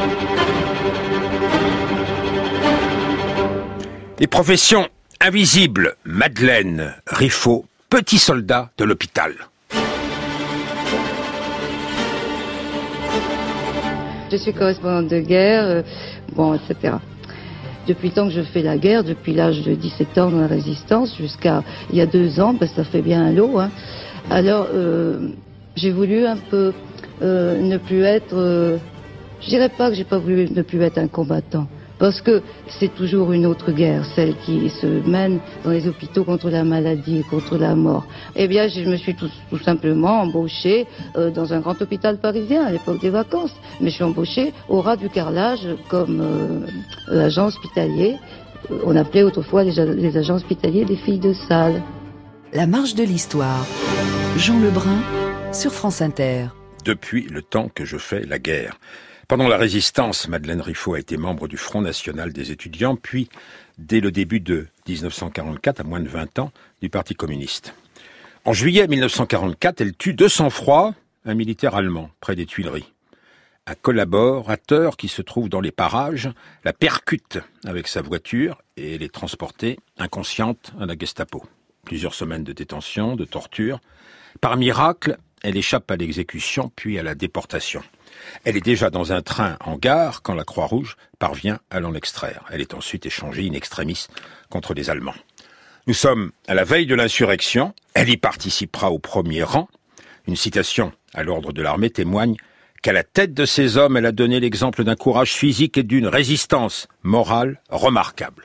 Les professions invisibles, Madeleine Riffaut, petit soldat de l'hôpital. Je suis correspondante de guerre, etc. Depuis le temps que je fais la guerre, depuis l'âge de 17 ans dans la résistance, jusqu'à il y a 2 ans, parce que ça fait bien un lot. Alors, j'ai voulu un peu ne plus être... je dirais pas que j'ai pas voulu ne plus être un combattant. Parce que c'est toujours une autre guerre, celle qui se mène dans les hôpitaux contre la maladie, contre la mort. Eh bien, je me suis tout simplement embauchée dans un grand hôpital parisien à l'époque des vacances. Mais je suis embauchée au ras du carrelage comme agent hospitalier. On appelait autrefois les agents hospitaliers des filles de salle. La marche de l'histoire. Jean Lebrun sur France Inter. Depuis le temps que je fais la guerre. Pendant la Résistance, Madeleine Riffaut a été membre du Front national des étudiants, puis, dès le début de 1944, à moins de 20 ans, du Parti communiste. En juillet 1944, elle tue de sang-froid un militaire allemand, près des Tuileries. Un collaborateur qui se trouve dans les parages la percute avec sa voiture et elle est transportée, inconsciente, à la Gestapo. Plusieurs semaines de détention, de torture. Par miracle, elle échappe à l'exécution, puis à la déportation. Elle est déjà dans un train en gare quand la Croix-Rouge parvient à l'en extraire. Elle est ensuite échangée in extremis contre les Allemands. Nous sommes à la veille de l'insurrection. Elle y participera au premier rang. Une citation à l'ordre de l'armée témoigne qu'à la tête de ces hommes, elle a donné l'exemple d'un courage physique et d'une résistance morale remarquable.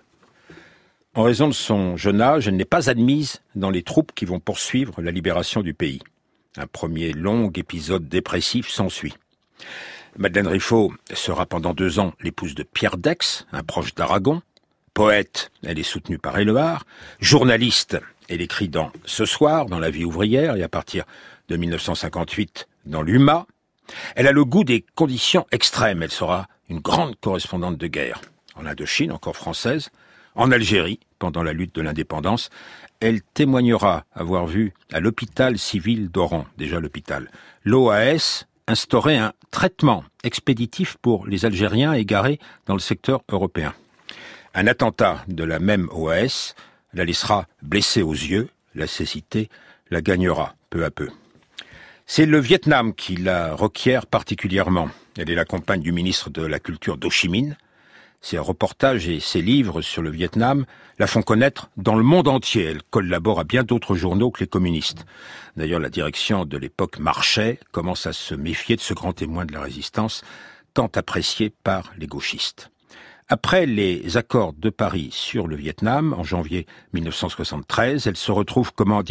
En raison de son jeune âge, elle n'est pas admise dans les troupes qui vont poursuivre la libération du pays. Un premier long épisode dépressif s'ensuit. Madeleine Riffaut sera pendant 2 ans l'épouse de Pierre Dex, un proche d'Aragon. Poète, elle est soutenue par Éluard. Journaliste, elle écrit dans Ce Soir, dans La Vie ouvrière, et à partir de 1958, dans l'UMA. Elle a le goût des conditions extrêmes. Elle sera une grande correspondante de guerre. En Indochine, encore française. En Algérie, pendant la lutte de l'indépendance. Elle témoignera avoir vu à l'hôpital civil d'Oran, déjà l'hôpital, l'OAS instaurer un traitement expéditif pour les Algériens égarés dans le secteur européen. Un attentat de la même OAS la laissera blessée aux yeux, la cécité la gagnera peu à peu. C'est le Vietnam qui la requiert particulièrement. Elle est la compagne du ministre de la Culture d'Ho Chi Minh. Ses reportages et ses livres sur le Vietnam la font connaître dans le monde entier. Elle collabore à bien d'autres journaux que les communistes. D'ailleurs, la direction de l'époque Marchais commence à se méfier de ce grand témoin de la résistance, tant apprécié par les gauchistes. Après les accords de Paris sur le Vietnam, en janvier 1973, elle se retrouve,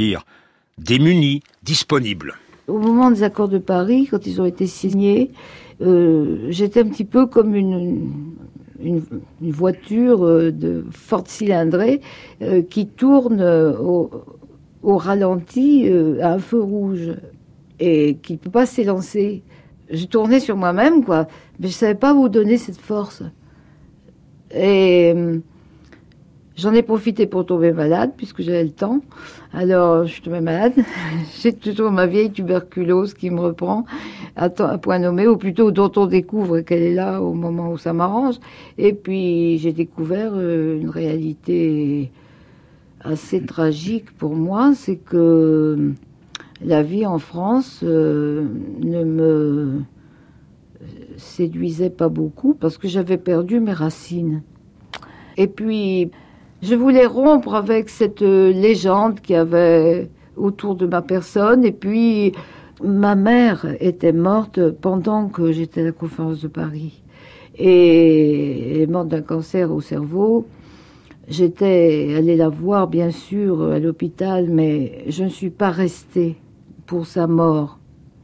démunie, disponible. Au moment des accords de Paris, quand ils ont été signés, j'étais un petit peu comme une voiture de forte cylindrée qui tourne au ralenti à un feu rouge et qui ne peut pas s'élancer. Je tournais sur moi-même, mais je ne savais pas où donner cette force. Et j'en ai profité pour tomber malade, puisque j'avais le temps. Alors, je suis tombée malade. J'ai toujours ma vieille tuberculose qui me reprend à point nommé, ou plutôt dont on découvre qu'elle est là au moment où ça m'arrange. Et puis, j'ai découvert une réalité assez tragique pour moi, c'est que la vie en France ne me séduisait pas beaucoup parce que j'avais perdu mes racines. Et puis, je voulais rompre avec cette légende qu'il y avait autour de ma personne. Et puis, ma mère était morte pendant que j'étais à la conférence de Paris. Et elle est morte d'un cancer au cerveau. J'étais allée la voir, bien sûr, à l'hôpital, mais je ne suis pas restée pour sa mort.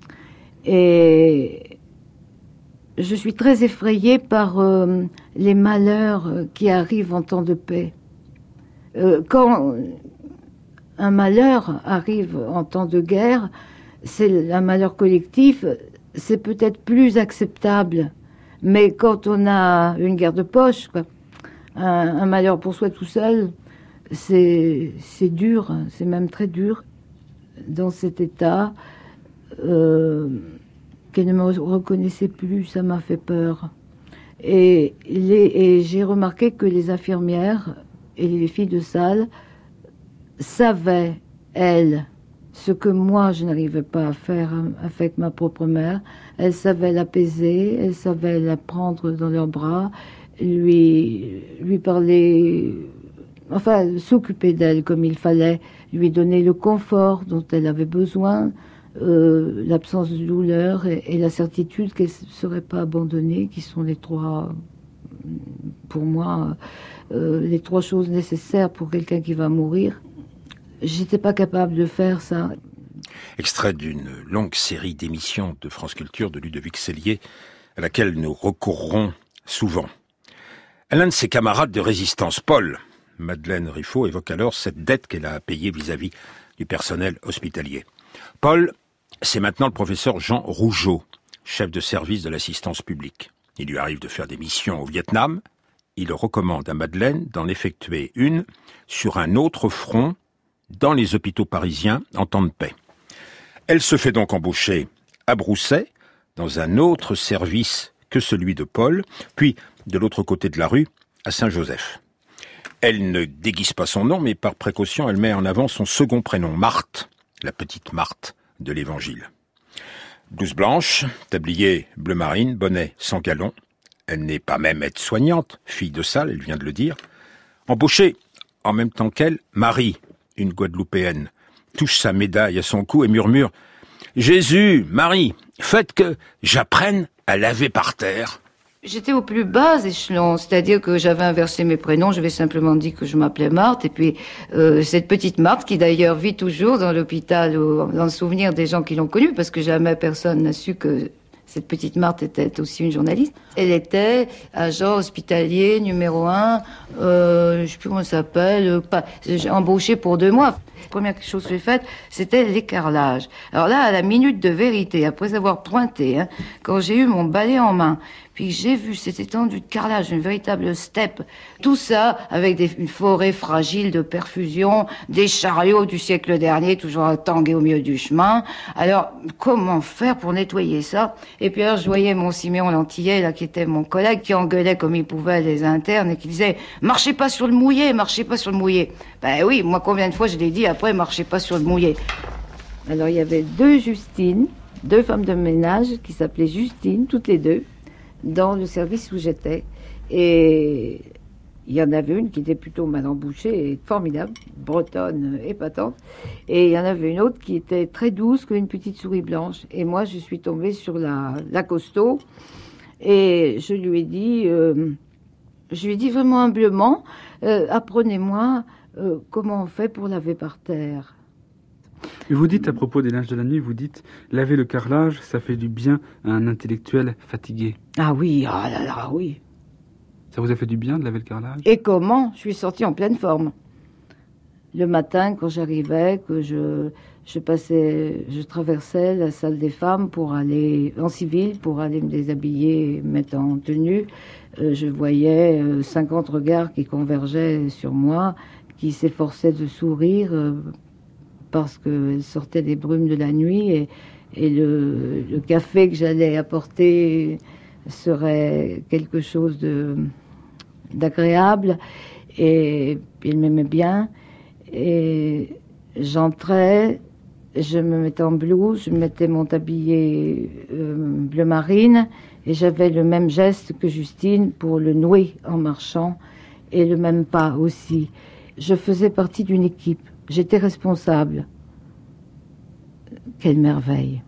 Et je suis très effrayée par les malheurs qui arrivent en temps de paix. Quand un malheur arrive en temps de guerre, c'est un malheur collectif, c'est peut-être plus acceptable. Mais quand on a une guerre de poche, un malheur pour soi tout seul, c'est dur, c'est même très dur. Dans cet état, qu'elle ne me reconnaissait plus, ça m'a fait peur. Et j'ai remarqué que les infirmières et les filles de salle savaient, elles, ce que moi je n'arrivais pas à faire avec ma propre mère. Elles savaient l'apaiser, elles savaient la prendre dans leurs bras, lui parler, enfin s'occuper d'elle comme il fallait, lui donner le confort dont elle avait besoin, l'absence de douleur et la certitude qu'elle ne serait pas abandonnée, qui sont les trois, pour moi, les trois choses nécessaires pour quelqu'un qui va mourir. J'étais pas capable de faire ça. Extrait d'une longue série d'émissions de France Culture de Ludovic Sellier, à laquelle nous recourrons souvent. L'un de ses camarades de résistance, Paul, Madeleine Riffaut, évoque alors cette dette qu'elle a à payer vis-à-vis du personnel hospitalier. Paul, c'est maintenant le professeur Jean Rougeau, chef de service de l'assistance publique. Il lui arrive de faire des missions au Vietnam. Il recommande à Madeleine d'en effectuer une sur un autre front dans les hôpitaux parisiens en temps de paix. Elle se fait donc embaucher à Brousset, dans un autre service que celui de Paul, puis de l'autre côté de la rue, à Saint-Joseph. Elle ne déguise pas son nom, mais par précaution, elle met en avant son second prénom, Marthe, la petite Marthe de l'Évangile. Blouse blanche, tablier bleu marine, bonnet sans galon. Elle n'est pas même aide-soignante, fille de salle, elle vient de le dire. Embauchée en même temps qu'elle, Marie, une Guadeloupéenne, touche sa médaille à son cou et murmure « Jésus, Marie, faites que j'apprenne à laver par terre ». J'étais au plus bas échelon, c'est-à-dire que j'avais inversé mes prénoms, j'avais simplement dit que je m'appelais Marthe, et puis cette petite Marthe, qui d'ailleurs vit toujours dans l'hôpital, dans le souvenir des gens qui l'ont connue, parce que jamais personne n'a su que cette petite Marthe était aussi une journaliste. Elle était agent hospitalier numéro 1, je sais plus comment ça s'appelle, j'ai embauché pour 2 mois. La première chose que j'ai faite, c'était l'écarlage. Alors là, à la minute de vérité, après avoir pointé, quand j'ai eu mon balai en main, puis j'ai vu cette étendue de carrelage, une véritable steppe, tout ça avec une forêt fragile de perfusion, des chariots du siècle dernier, toujours tangués au milieu du chemin. Alors, comment faire pour nettoyer ça? Et puis alors, je voyais mon Siméon Lantillais, là, qui était mon collègue, qui engueulait comme il pouvait les internes et qui disait « Marchez pas sur le mouillé, marchez pas sur le mouillé ». Ben oui, moi, combien de fois je l'ai dit après, marchez pas sur le mouillé. Alors, il y avait 2 Justines, 2 femmes de ménage qui s'appelaient Justine, toutes les 2, dans le service où j'étais. Et il y en avait une qui était plutôt mal embouchée et formidable, bretonne, épatante. Et il y en avait une autre qui était très douce comme une petite souris blanche. Et moi, je suis tombée sur la costaud. Et je lui ai dit vraiment humblement, apprenez-moi comment on fait pour laver par terre. Et vous dites à propos des linges de la nuit, vous dites laver le carrelage, ça fait du bien à un intellectuel fatigué. Ah oui, ah là là, oui. Ça vous a fait du bien de laver le carrelage? Et comment? Je suis sortie en pleine forme. Le matin, quand j'arrivais, que je traversais la salle des femmes pour aller en civil, pour aller me déshabiller, me mettre en tenue, je voyais 50 regards qui convergeaient sur moi, qui s'efforçaient de sourire parce qu'elle sortait des brumes de la nuit et le café que j'allais apporter serait quelque chose d'agréable. Et il m'aimait bien. Et j'entrais, je me mettais en blouse, je mettais mon tablier bleu marine et j'avais le même geste que Justine pour le nouer en marchant et le même pas aussi. Je faisais partie d'une équipe. J'étais responsable. Quelle merveille.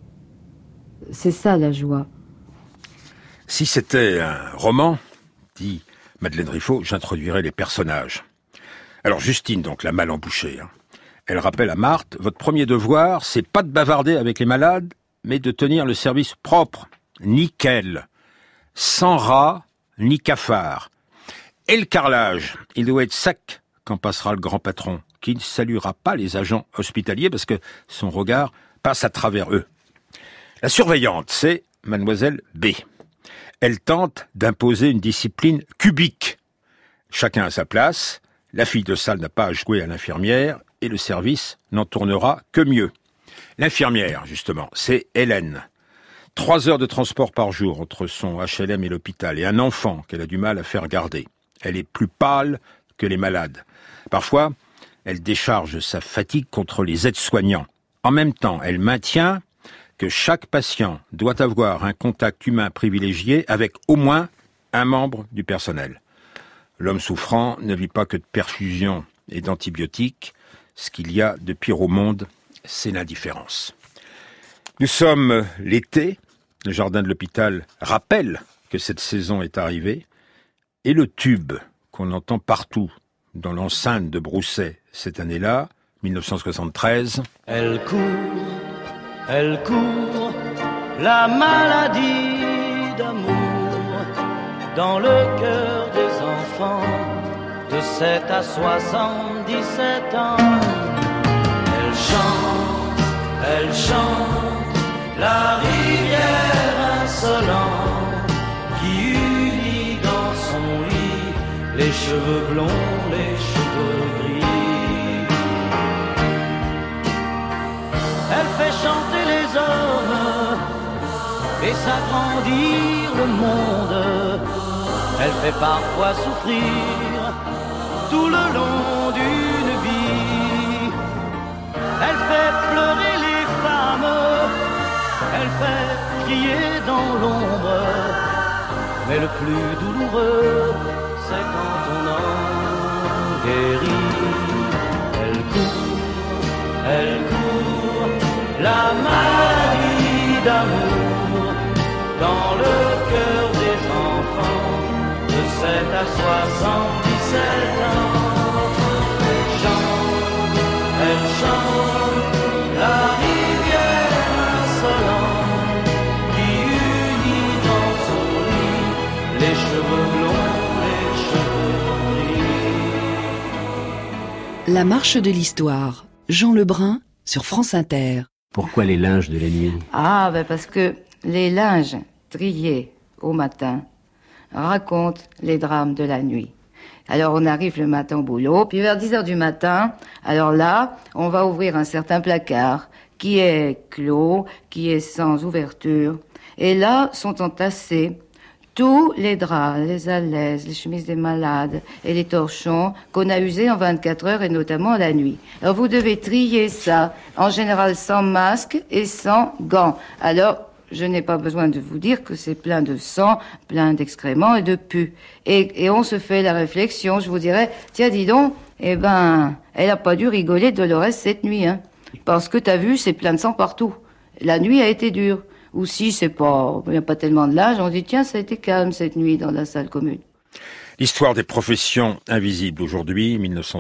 C'est ça la joie. Si c'était un roman, dit Madeleine Riffaut, j'introduirais les personnages. Alors Justine, donc la mal embouchée, elle rappelle à Marthe, votre premier devoir, c'est pas de bavarder avec les malades, mais de tenir le service propre, nickel, sans rats ni cafards. Et le carrelage, il doit être sec quand passera le grand patron, qui ne saluera pas les agents hospitaliers parce que son regard passe à travers eux. La surveillante, c'est mademoiselle B. Elle tente d'imposer une discipline cubique. Chacun à sa place, la fille de salle n'a pas à jouer à l'infirmière et le service n'en tournera que mieux. L'infirmière, justement, c'est Hélène. 3 heures de transport par jour entre son HLM et l'hôpital, et un enfant qu'elle a du mal à faire garder. Elle est plus pâle que les malades. Parfois, elle décharge sa fatigue contre les aides-soignants. En même temps, elle maintient que chaque patient doit avoir un contact humain privilégié avec au moins un membre du personnel. L'homme souffrant ne vit pas que de perfusions et d'antibiotiques. Ce qu'il y a de pire au monde, c'est l'indifférence. Nous sommes l'été. Le jardin de l'hôpital rappelle que cette saison est arrivée. Et le tube qu'on entend partout dans l'enceinte de Brousset cette année-là, 1973. Elle court, la maladie d'amour dans le cœur des enfants de 7 à 77 ans. Elle chante la rivière insolente qui unit dans son lit les cheveux blonds, les cheveux gris. Elle fait chanter les hommes et s'agrandir le monde. Elle fait parfois souffrir tout le long d'une vie. Elle fait pleurer les femmes, elle fait crier dans l'ombre. Mais le plus douloureux, c'est quand on en guérit. Elle court, la maladie d'amour dans le cœur des enfants de 7 à 77 ans. Elle chante la rivière insolente qui unit dans son lit les cheveux blonds, les cheveux gris. La marche de l'histoire. Jean Lebrun sur France Inter. Pourquoi les linges de la nuit ? Ah, parce que les linges triés au matin racontent les drames de la nuit. Alors on arrive le matin au boulot, puis vers 10h du matin, alors là, on va ouvrir un certain placard qui est clos, qui est sans ouverture. Et là sont entassés tous les draps, les alaises, les chemises des malades et les torchons qu'on a usés en 24 heures et notamment la nuit. Alors vous devez trier ça, en général sans masque et sans gants. Alors, je n'ai pas besoin de vous dire que c'est plein de sang, plein d'excréments et de pus. Et on se fait la réflexion, je vous dirais, tiens, dis donc, elle a pas dû rigoler Dolores cette nuit, hein. Parce que t'as vu, c'est plein de sang partout. La nuit a été dure. Ou si il n'y a pas tellement de linge, on dit, tiens, ça a été calme cette nuit dans la salle commune. L'histoire des professions invisibles aujourd'hui,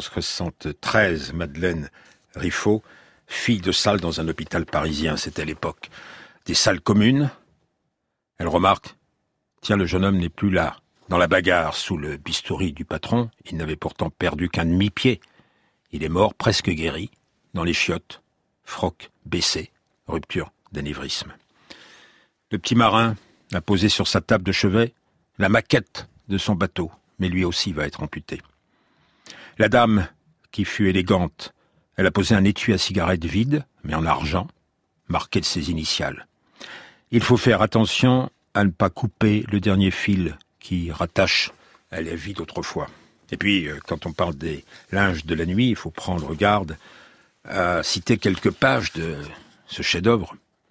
1973, Madeleine Riffaut, fille de salle dans un hôpital parisien, c'était l'époque des salles communes. Elle remarque, tiens, le jeune homme n'est plus là. Dans la bagarre sous le bistouri du patron, il n'avait pourtant perdu qu'un demi-pied. Il est mort presque guéri, dans les chiottes, froc baissé, rupture d'anévrisme. Le petit marin a posé sur sa table de chevet la maquette de son bateau, mais lui aussi va être amputé. La dame, qui fut élégante, elle a posé un étui à cigarette vide, mais en argent, marqué de ses initiales. Il faut faire attention à ne pas couper le dernier fil qui rattache à la vie d'autrefois. Et puis, quand on parle des linges de la nuit, il faut prendre garde à citer quelques pages de ce chef-d'œuvre.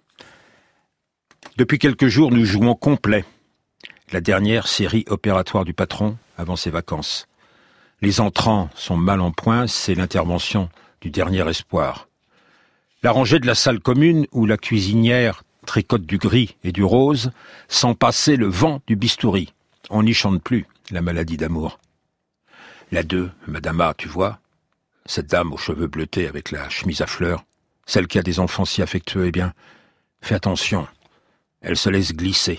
Depuis quelques jours, nous jouons complet. La dernière série opératoire du patron avant ses vacances. Les entrants sont mal en point, c'est l'intervention du dernier espoir. La rangée de la salle commune où la cuisinière tricote du gris et du rose sans passer le vent du bistouri. On n'y chante plus, la maladie d'amour. La 2, Madame A, tu vois, cette dame aux cheveux bleutés avec la chemise à fleurs, celle qui a des enfants si affectueux, eh bien, fais attention. Elle se laisse glisser.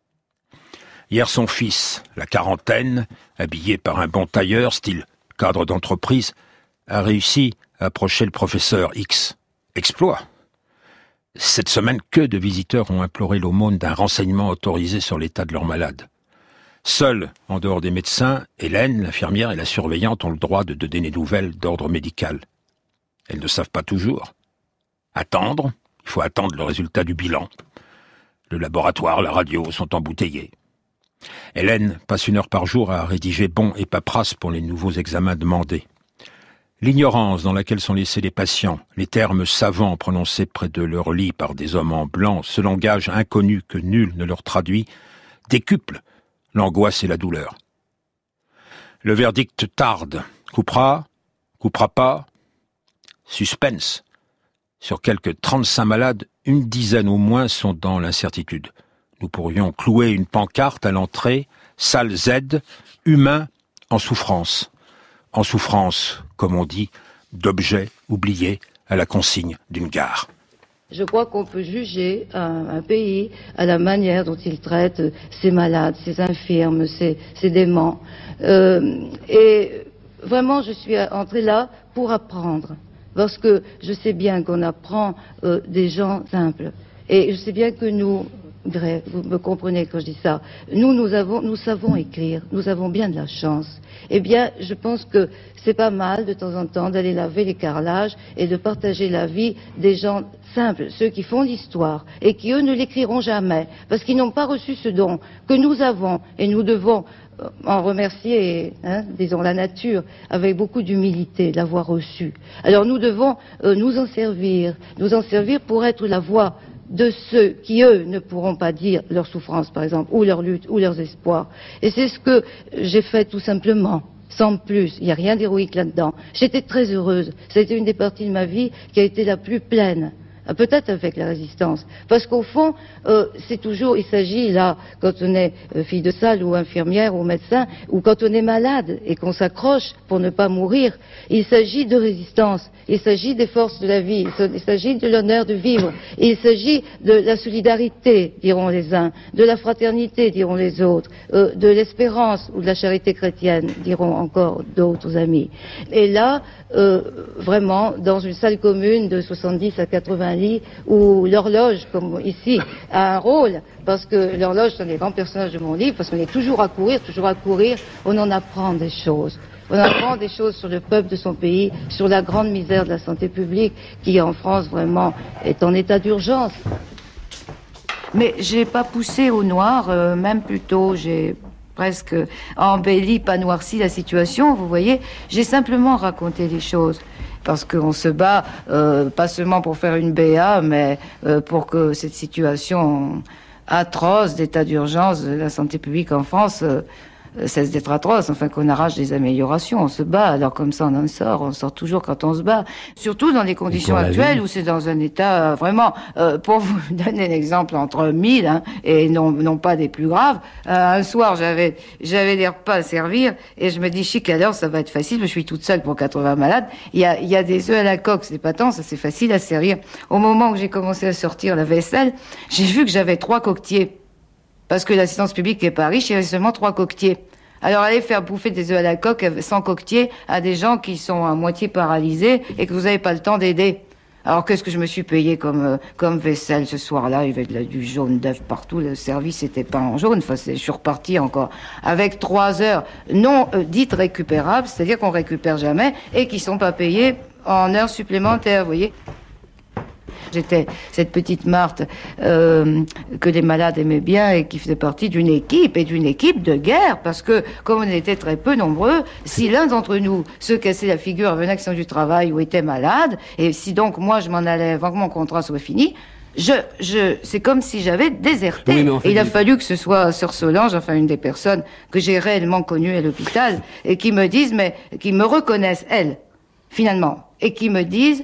Hier, son fils, la quarantaine, habillé par un bon tailleur, style cadre d'entreprise, a réussi à approcher le professeur X. Exploit. Cette semaine, que de visiteurs ont imploré l'aumône d'un renseignement autorisé sur l'état de leur malade. Seuls, en dehors des médecins, Hélène, l'infirmière et la surveillante ont le droit de donner des nouvelles d'ordre médical. Elles ne savent pas toujours. Attendre, il faut attendre le résultat du bilan. Le laboratoire, la radio sont embouteillés. Hélène passe 1 heure par jour à rédiger bons et paperasses pour les nouveaux examens demandés. L'ignorance dans laquelle sont laissés les patients, les termes savants prononcés près de leur lit par des hommes en blanc, ce langage inconnu que nul ne leur traduit, décuple l'angoisse et la douleur. Le verdict tarde. Coupera pas. Suspense. Sur quelques 35 malades, une dizaine au moins sont dans l'incertitude. Nous pourrions clouer une pancarte à l'entrée, salle Z, humain en souffrance. En souffrance, comme on dit, d'objets oubliés à la consigne d'une gare. Je crois qu'on peut juger un pays à la manière dont il traite ses malades, ses infirmes, ses déments. Et vraiment, je suis entrée là pour apprendre. Parce que je sais bien qu'on apprend des gens simples. Et je sais bien que nous, Gray, vous me comprenez quand je dis ça, nous savons écrire, nous avons bien de la chance. Eh bien, je pense que c'est pas mal de temps en temps d'aller laver les carrelages et de partager la vie des gens simples, ceux qui font l'histoire et qui, eux, ne l'écriront jamais, parce qu'ils n'ont pas reçu ce don que nous avons, et nous devons en remercier, disons, la nature, avec beaucoup d'humilité, de l'avoir reçu. Alors nous devons nous en servir pour être la voix de ceux qui, eux, ne pourront pas dire leur souffrance, par exemple, ou leur lutte, ou leurs espoirs. Et c'est ce que j'ai fait tout simplement, sans plus. Il n'y a rien d'héroïque là-dedans. J'étais très heureuse. Ça a été une des parties de ma vie qui a été la plus pleine. Peut-être avec la résistance. Parce qu'au fond, c'est toujours, il s'agit là, quand on est fille de salle ou infirmière ou médecin, ou quand on est malade et qu'on s'accroche pour ne pas mourir, il s'agit de résistance, il s'agit des forces de la vie, il s'agit de l'honneur de vivre, il s'agit de la solidarité, diront les uns, de la fraternité, diront les autres, de l'espérance ou de la charité chrétienne, diront encore d'autres amis. Et là, vraiment, dans une salle commune de 70 à 80 lits, où l'horloge, comme ici, a un rôle, parce que l'horloge sont les grands personnages de mon livre, parce qu'on est toujours à courir, on en apprend des choses. On apprend des choses sur le peuple de son pays, sur la grande misère de la santé publique, qui en France vraiment est en état d'urgence. Mais j'ai pas poussé au noir, même plutôt, j'ai presque embelli, pas noirci la situation, vous voyez. J'ai simplement raconté les choses. Parce qu'on se bat, pas seulement pour faire une BA, mais pour que cette situation atroce d'état d'urgence de la santé publique en France cesse d'être atroce, enfin qu'on arrache des améliorations. On se bat, alors comme ça on sort toujours quand on se bat. Surtout dans les conditions actuelles où c'est dans un état vraiment, pour vous donner un exemple entre 1000, et non pas des plus graves, un soir j'avais des repas à servir et je me dis, chic, alors ça va être facile, je suis toute seule pour 80 malades, il y a des œufs à la coque, c'est pas tant, ça c'est facile à servir. Au moment où j'ai commencé à sortir la vaisselle, j'ai vu que j'avais 3 coquetiers. Parce que l'assistance publique est pas riche, il y avait seulement 3 coquetiers. Alors aller faire bouffer des œufs à la coque sans coquetier à des gens qui sont à moitié paralysés et que vous n'avez pas le temps d'aider. Alors qu'est-ce que je me suis payé comme vaisselle ce soir-là? Il y avait du jaune d'œuf partout, le service était peint en jaune. Enfin, je suis reparti encore avec 3 heures non dites récupérables, c'est-à-dire qu'on récupère jamais et qui sont pas payées en heures supplémentaires, vous voyez. J'étais cette petite Marthe que les malades aimaient bien et qui faisait partie d'une équipe, et d'une équipe de guerre, parce que comme on était très peu nombreux, si l'un d'entre nous se cassait la figure avec un accident du travail ou était malade, et si donc moi je m'en allais avant que mon contrat soit fini, c'est comme si j'avais déserté. Oui, en fait, il a fallu que ce soit Sœur Solange, enfin une des personnes que j'ai réellement connues à l'hôpital, et qui me disent, mais qui me reconnaissent, elles, finalement, et qui me disent...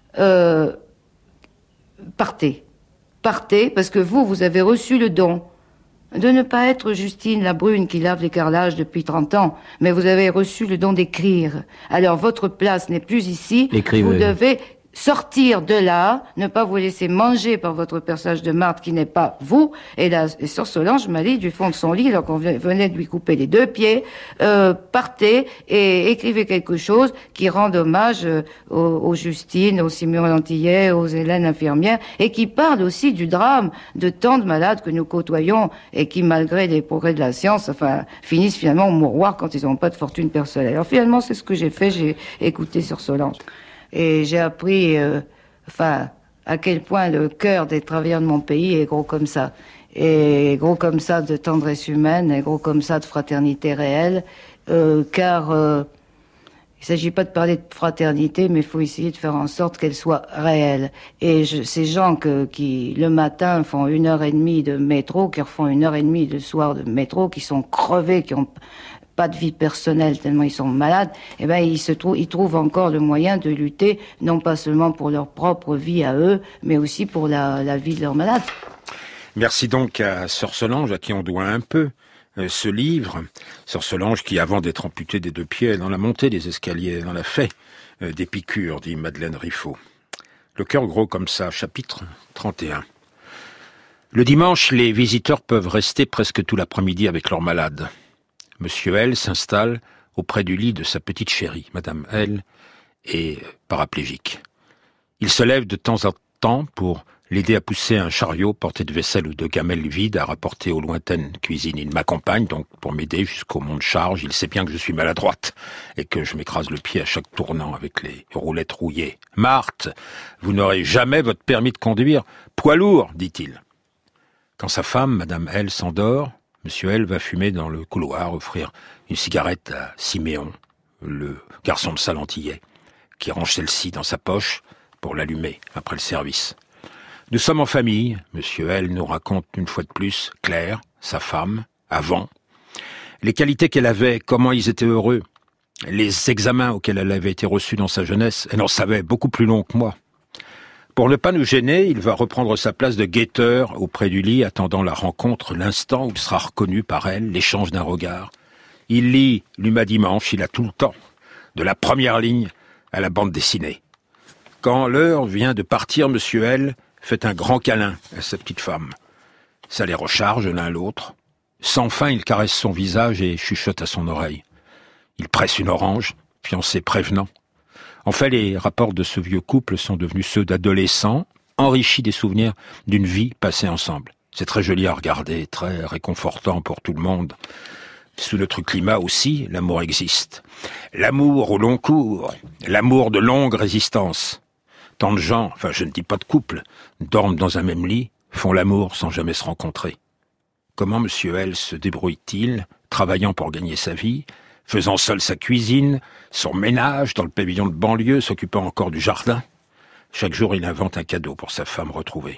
Partez, parce que vous avez reçu le don de ne pas être Justine la brune qui lave les carrelages depuis 30 ans, mais vous avez reçu le don d'écrire. Alors votre place n'est plus ici, vous devez sortir de là, ne pas vous laisser manger par votre personnage de Marthe qui n'est pas vous. Et là, Sœur Solange m'a dit du fond de son lit, alors qu'on venait de lui couper les 2 pieds, partez et écrivez quelque chose qui rende hommage aux Justine, aux Simeon Lantillais, aux Hélène infirmières, et qui parle aussi du drame de tant de malades que nous côtoyons et qui, malgré les progrès de la science, enfin, finissent finalement au mouroir quand ils n'ont pas de fortune personnelle. Alors finalement, c'est ce que j'ai fait, j'ai écouté Sœur Solange. Et j'ai appris, à quel point le cœur des travailleurs de mon pays est gros comme ça. Et gros comme ça de tendresse humaine, et gros comme ça de fraternité réelle, car il ne s'agit pas de parler de fraternité, mais il faut essayer de faire en sorte qu'elle soit réelle. Et ces gens qui, le matin, font 1h30 de métro, qui refont 1h30 le soir de métro, qui sont crevés, qui ont pas de vie personnelle tellement ils sont malades, eh ben ils trouvent encore le moyen de lutter, non pas seulement pour leur propre vie à eux, mais aussi pour la vie de leurs malades. Merci donc à Sœur Solange, à qui on doit un peu ce livre. Sœur Solange qui, avant d'être amputée des 2 pieds, dans la montée des escaliers, dans la fait des piqûres, dit Madeleine Riffaut. Le cœur gros comme ça, chapitre 31. Le dimanche, les visiteurs peuvent rester presque tout l'après-midi avec leurs malades. Monsieur L s'installe auprès du lit de sa petite chérie. Madame L est paraplégique. Il se lève de temps en temps pour l'aider à pousser un chariot porté de vaisselle ou de gamelles vides à rapporter aux lointaines cuisines. Il m'accompagne donc pour m'aider jusqu'au monte-charge. Il sait bien que je suis maladroite et que je m'écrase le pied à chaque tournant avec les roulettes rouillées. « Marthe, vous n'aurez jamais votre permis de conduire. Poids lourd, dit-il. » Quand sa femme, Madame L, s'endort, Monsieur L va fumer dans le couloir, offrir une cigarette à Siméon, le garçon de salle antillais, qui range celle-ci dans sa poche pour l'allumer après le service. Nous sommes en famille, Monsieur L nous raconte une fois de plus, Claire, sa femme, avant, les qualités qu'elle avait, comment ils étaient heureux, les examens auxquels elle avait été reçue dans sa jeunesse, elle en savait beaucoup plus long que moi. Pour ne pas nous gêner, il va reprendre sa place de guetteur auprès du lit, attendant la rencontre, l'instant où il sera reconnu par elle, l'échange d'un regard. Il lit L'Huma Dimanche, il a tout le temps, de la première ligne à la bande dessinée. Quand l'heure vient de partir, Monsieur L fait un grand câlin à sa petite femme. Ça les recharge l'un l'autre. Sans fin, il caresse son visage et chuchote à son oreille. Il presse une orange, fiancé prévenant. En fait, les rapports de ce vieux couple sont devenus ceux d'adolescents, enrichis des souvenirs d'une vie passée ensemble. C'est très joli à regarder, très réconfortant pour tout le monde. Sous notre climat aussi, l'amour existe. L'amour au long cours, l'amour de longue résistance. Tant de gens, enfin je ne dis pas de couple, dorment dans un même lit, font l'amour sans jamais se rencontrer. Comment Monsieur L se débrouille-t-il, travaillant pour gagner sa vie, faisant seul sa cuisine, son ménage dans le pavillon de banlieue, s'occupant encore du jardin? Chaque jour, il invente un cadeau pour sa femme retrouvée.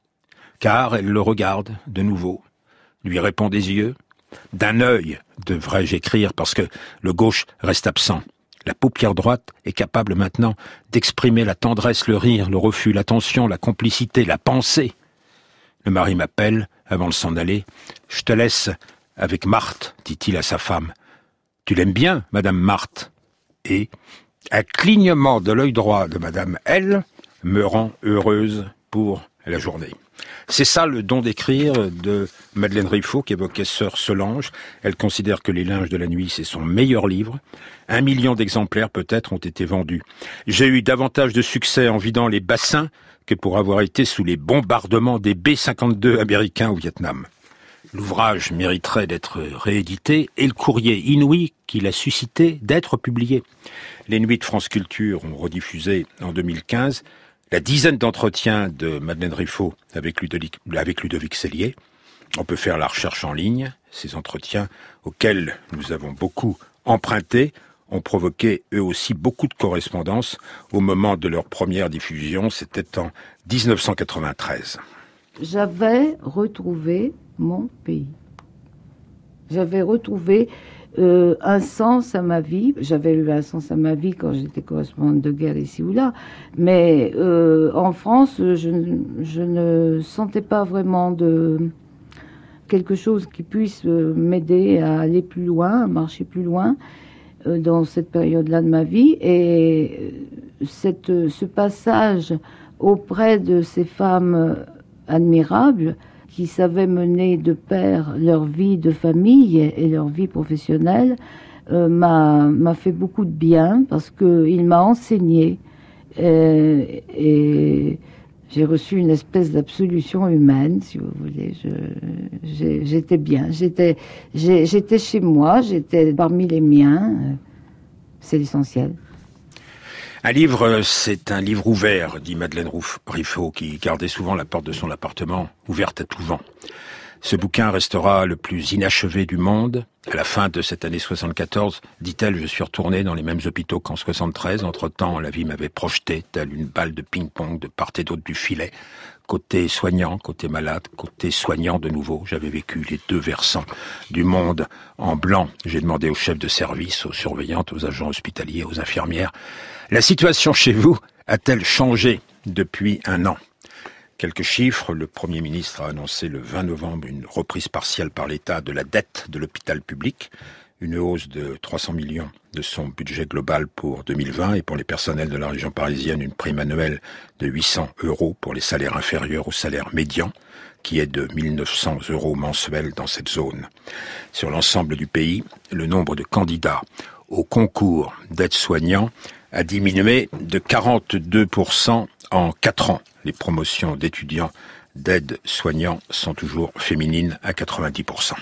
Car elle le regarde de nouveau, lui répond des yeux, d'un œil, devrais-je écrire, parce que le gauche reste absent. La paupière droite est capable maintenant d'exprimer la tendresse, le rire, le refus, l'attention, la complicité, la pensée. Le mari m'appelle, avant de s'en aller. « Je te laisse avec Marthe, dit-il à sa femme. Tu l'aimes bien, Madame Marthe ?» Et un clignement de l'œil droit de Madame L me rend heureuse pour la journée. C'est ça le don d'écrire de Madeleine Riffaut qu'évoquait Sœur Solange. Elle considère que Les Linges de la Nuit, c'est son meilleur livre. 1 million d'exemplaires peut-être ont été vendus. J'ai eu davantage de succès en vidant les bassins que pour avoir été sous les bombardements des B-52 américains au Vietnam. L'ouvrage mériterait d'être réédité et le courrier inouï qu'il a suscité d'être publié. Les Nuits de France Culture ont rediffusé en 2015 la dizaine d'entretiens de Madeleine Riffaut avec Ludovic Sellier. On peut faire la recherche en ligne. Ces entretiens auxquels nous avons beaucoup emprunté ont provoqué eux aussi beaucoup de correspondances au moment de leur première diffusion. C'était en 1993. J'avais retrouvé mon pays. J'avais retrouvé un sens à ma vie. J'avais eu un sens à ma vie quand j'étais correspondante de guerre ici ou là, mais en France, je ne sentais pas vraiment de quelque chose qui puisse m'aider à aller plus loin, à marcher plus loin dans cette période-là de ma vie. Et ce passage auprès de ces femmes admirables qui savaient mener de pair leur vie de famille et leur vie professionnelle, m'a fait beaucoup de bien parce qu'il m'a enseigné et j'ai reçu une espèce d'absolution humaine, si vous voulez. J'étais bien, j'étais chez moi, j'étais parmi les miens, c'est l'essentiel. Un livre, c'est un livre ouvert, dit Madeleine Riffaut, qui gardait souvent la porte de son appartement ouverte à tout vent. Ce bouquin restera le plus inachevé du monde. À la fin de cette année 74, dit-elle, je suis retournée dans les mêmes hôpitaux qu'en 73. Entre-temps, la vie m'avait projeté, telle une balle de ping-pong de part et d'autre du filet. Côté soignant, côté malade, côté soignant de nouveau. J'avais vécu les deux versants du monde en blanc. J'ai demandé aux chefs de service, aux surveillantes, aux agents hospitaliers, aux infirmières. La situation chez vous a-t-elle changé depuis un an ? Quelques chiffres. Le Premier ministre a annoncé le 20 novembre une reprise partielle par l'État de la dette de l'hôpital public, une hausse de 300 millions de son budget global pour 2020 et pour les personnels de la région parisienne, une prime annuelle de 800 € pour les salaires inférieurs au salaire médian, qui est de 1900 € mensuels dans cette zone. Sur l'ensemble du pays, le nombre de candidats au concours d'aide-soignants a diminué de 42% en 4 ans. Les promotions d'étudiants d'aide-soignants sont toujours féminines à 90%.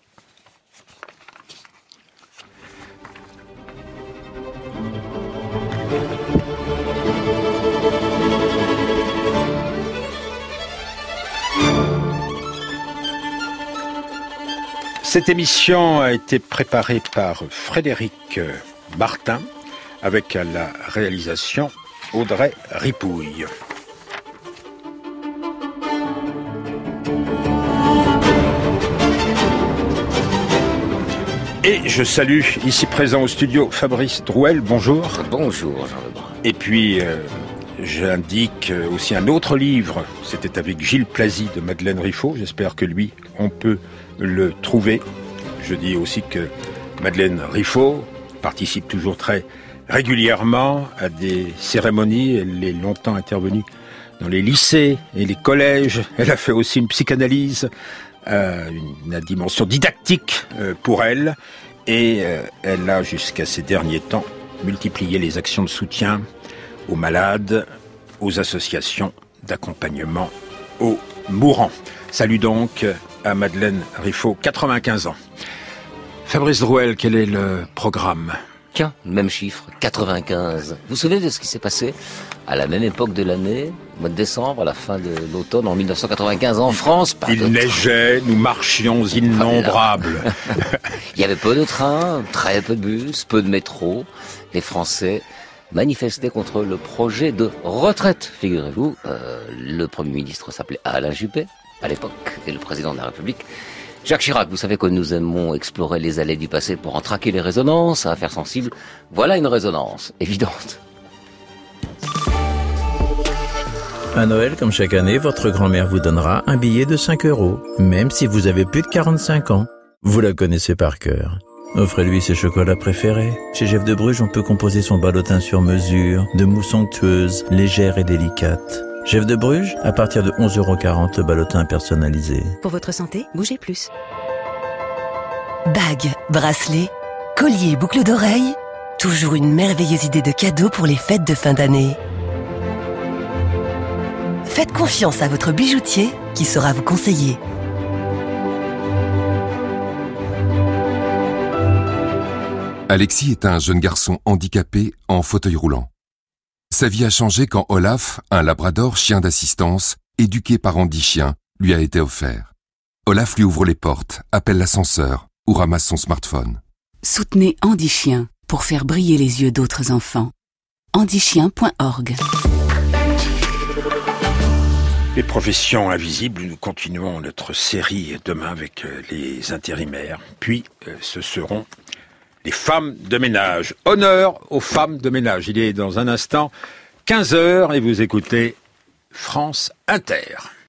Cette émission a été préparée par Frédéric Martin avec à la réalisation Audrey Ripouille. Et je salue ici présent au studio Fabrice Drouel, bonjour. Bonjour Jean Lebrun. Et puis j'indique aussi un autre livre, c'était avec Gilles Plazy de Madeleine Riffaut, j'espère que lui, on peut le trouver. Je dis aussi que Madeleine Riffaut participe toujours très régulièrement à des cérémonies, elle est longtemps intervenue dans les lycées et les collèges, elle a fait aussi une psychanalyse, une dimension didactique pour elle, et elle a jusqu'à ces derniers temps multiplié les actions de soutien aux malades, aux associations d'accompagnement aux mourants. Salut donc à Madeleine Riffaut, 95 ans. Fabrice Drouel, quel est le programme ? Tiens, même chiffre, 95. Vous vous souvenez de ce qui s'est passé à la même époque de l'année, au mois de décembre, à la fin de l'automne, en 1995, en France? Il neigeait, nous marchions innombrables. Il y avait peu de trains, très peu de bus, peu de métro. Les Français manifestaient contre le projet de retraite, figurez-vous. Le Premier ministre s'appelait Alain Juppé, à l'époque, et le Président de la République, Jacques Chirac. Vous savez que nous aimons explorer les allées du passé pour en traquer les résonances, affaires sensibles. Voilà une résonance évidente. À Noël, comme chaque année, votre grand-mère vous donnera un billet de 5 €, même si vous avez plus de 45 ans. Vous la connaissez par cœur. Offrez-lui ses chocolats préférés. Chez Jeff de Bruges, on peut composer son ballotin sur mesure, de mousse onctueuse, légère et délicate. Jeff de Bruges, à partir de 11,40 € le ballotin personnalisé. Pour votre santé, bougez plus. Bagues, bracelets, colliers, boucles d'oreilles. Toujours une merveilleuse idée de cadeau pour les fêtes de fin d'année. Faites confiance à votre bijoutier qui saura vous conseiller. Alexis est un jeune garçon handicapé en fauteuil roulant. Sa vie a changé quand Olaf, un labrador chien d'assistance, éduqué par Andy Chien, lui a été offert. Olaf lui ouvre les portes, appelle l'ascenseur ou ramasse son smartphone. Soutenez Andy Chien pour faire briller les yeux d'autres enfants. andychien.org. Les professions invisibles, nous continuons notre série demain avec les intérimaires. Puis ce seront les femmes de ménage. Honneur aux femmes de ménage. Il est dans un instant 15 h et vous écoutez France Inter.